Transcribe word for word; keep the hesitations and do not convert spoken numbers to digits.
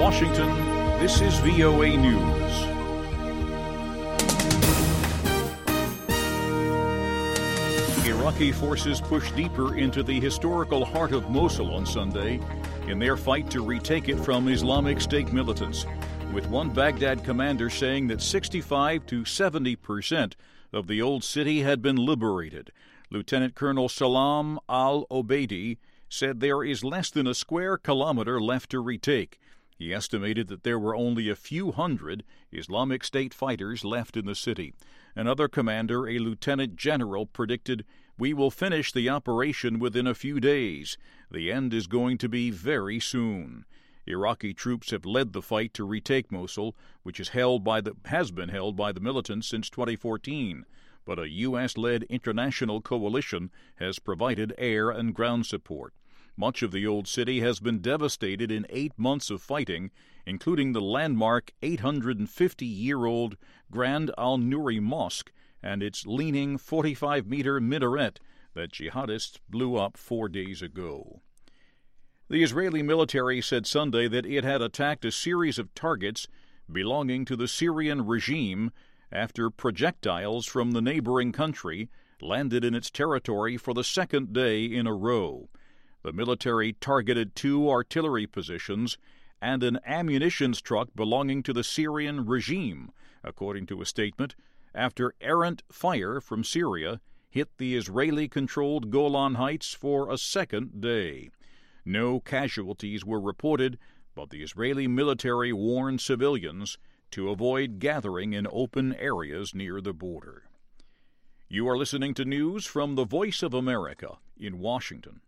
Washington, this is V O A News. Iraqi forces pushed deeper into the historical heart of Mosul on Sunday in their fight to retake it from Islamic State militants, with one Baghdad commander saying that sixty-five to seventy percent of the old city had been liberated. Lieutenant Colonel Salam al-Obeidi said there is less than a square kilometer left to retake. He estimated that there were only a few hundred Islamic State fighters left in the city. Another commander, a lieutenant general, predicted, "We will finish the operation within a few days. The end is going to be very soon." Iraqi troops have led the fight to retake Mosul, which is held by the, has been held by the militants since twenty fourteen. But a U S-led international coalition has provided air and ground support. Much of the old city has been devastated in eight months of fighting, including the landmark eight hundred fifty-year-old Grand Al-Nuri Mosque and its leaning forty-five meter minaret that jihadists blew up four days ago. The Israeli military said Sunday that it had attacked a series of targets belonging to the Syrian regime after projectiles from the neighboring country landed in its territory for the second day in a row. The military targeted two artillery positions and an ammunitions truck belonging to the Syrian regime, according to a statement, after errant fire from Syria hit the Israeli-controlled Golan Heights for a second day. No casualties were reported, but the Israeli military warned civilians to avoid gathering in open areas near the border. You are listening to news from the Voice of America in Washington.